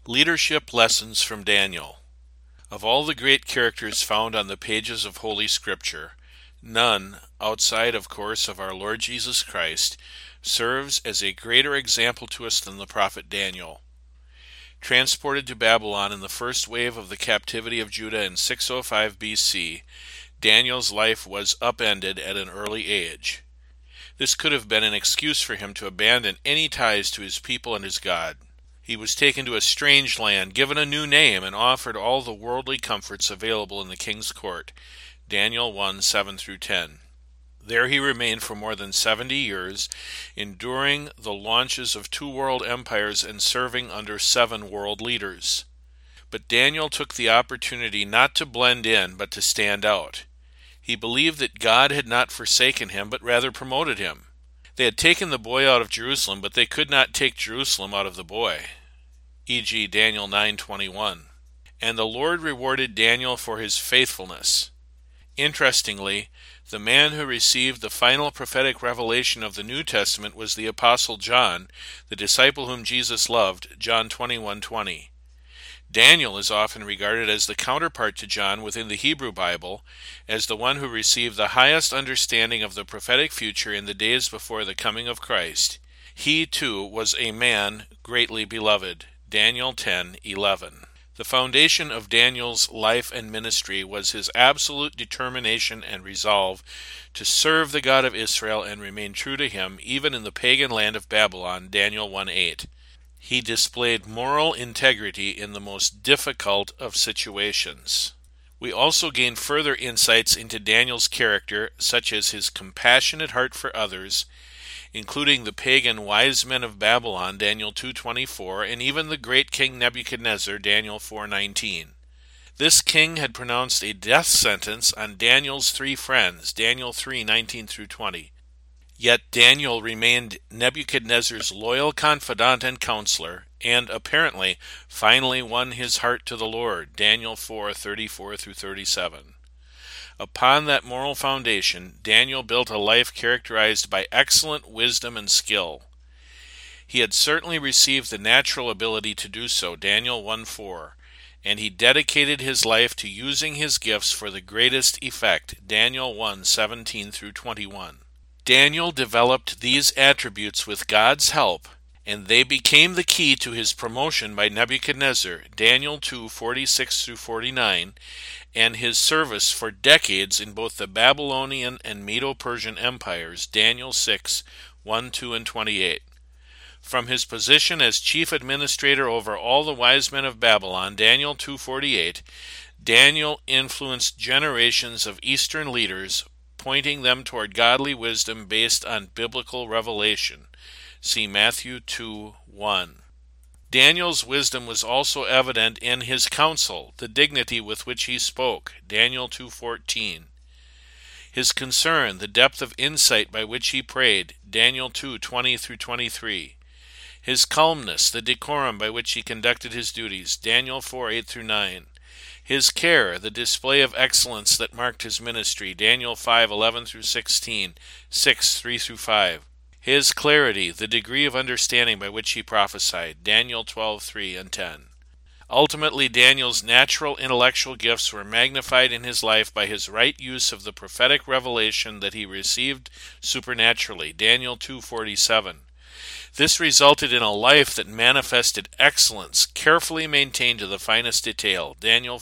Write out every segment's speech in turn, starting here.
Leadership Lessons from Daniel. Of all the great characters found on the pages of Holy Scripture, none, outside of course of our Lord Jesus Christ, serves as a greater example to us than the prophet Daniel. Transported to Babylon in the first wave of the captivity of Judah in 605 BC, Daniel's life was upended at an early age. This could have been an excuse for him to abandon any ties to his people and his God. He was taken to a strange land, given a new name, and offered all the worldly comforts available in the king's court. Daniel 1:7-10. There he remained for more than 70 years, enduring the launches of 2 world empires and serving under 7 world leaders. But Daniel took the opportunity not to blend in, but to stand out. He believed that God had not forsaken him, but rather promoted him. They had taken the boy out of Jerusalem, but they could not take Jerusalem out of the boy. E.g. Daniel 9:21. And the Lord rewarded Daniel for his faithfulness. Interestingly, the man who received the final prophetic revelation of the New Testament was the Apostle John, the disciple whom Jesus loved, John 21:20. Daniel is often regarded as the counterpart to John within the Hebrew Bible, as the one who received the highest understanding of the prophetic future in the days before the coming of Christ. He, too, was a man greatly beloved. Daniel 10:11. The foundation of Daniel's life and ministry was his absolute determination and resolve to serve the God of Israel and remain true to him, even in the pagan land of Babylon. Daniel 1:8. He displayed moral integrity in the most difficult of situations. We also gain further insights into Daniel's character, such as his compassionate heart for others, including the pagan wise men of Babylon, Daniel 2:24, and even the great king Nebuchadnezzar, Daniel 4:19. This king had pronounced a death sentence on Daniel's 3 friends, Daniel 3:19-20. Yet Daniel remained Nebuchadnezzar's loyal confidant and counselor, and apparently finally won his heart to the Lord, Daniel 4:34-37. Upon that moral foundation, Daniel built a life characterized by excellent wisdom and skill. He had certainly received the natural ability to do so, Daniel 1:4, and he dedicated his life to using his gifts for the greatest effect, Daniel 1:17-21. Daniel developed these attributes with God's help, and they became the key to his promotion by Nebuchadnezzar, Daniel 2:46-49, and his service for decades in both the Babylonian and Medo-Persian empires, Daniel 6:1-28. From his position as chief administrator over all the wise men of Babylon, Daniel 2:48, Daniel influenced generations of Eastern leaders, pointing them toward godly wisdom based on biblical revelation. See Matthew 2:1. Daniel's wisdom was also evident in his counsel, the dignity with which he spoke, Daniel 2:14. His concern, the depth of insight by which he prayed, Daniel 2:20-23. His calmness, the decorum by which he conducted his duties, Daniel 4:8-9. His care, the display of excellence that marked his ministry, Daniel 5:11-16, 6:3-5. His clarity, the degree of understanding by which he prophesied, Daniel 12:3 and 10. Ultimately, Daniel's natural intellectual gifts were magnified in his life by his right use of the prophetic revelation that he received supernaturally, Daniel 2:47. This resulted in a life that manifested excellence, carefully maintained to the finest detail, Daniel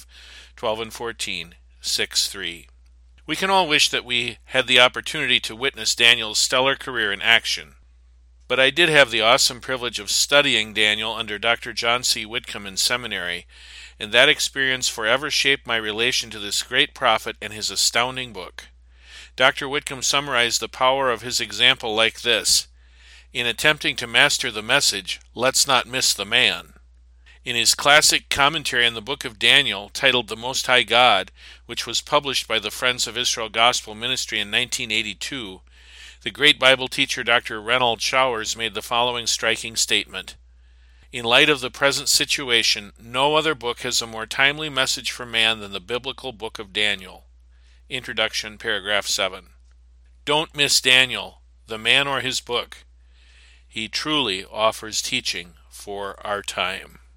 5:12-14, 6:3. We can all wish that we had the opportunity to witness Daniel's stellar career in action. But I did have the awesome privilege of studying Daniel under Dr. John C. Whitcomb in seminary, and that experience forever shaped my relation to this great prophet and his astounding book. Dr. Whitcomb summarized the power of his example like this: in attempting to master the message, let's not miss the man. In his classic commentary on the book of Daniel, titled The Most High God, which was published by the Friends of Israel Gospel Ministry in 1982, the great Bible teacher Dr. Reynold Showers made the following striking statement: in light of the present situation, no other book has a more timely message for man than the biblical book of Daniel. Introduction, paragraph 7. Don't miss Daniel, the man or his book. He truly offers teaching for our time.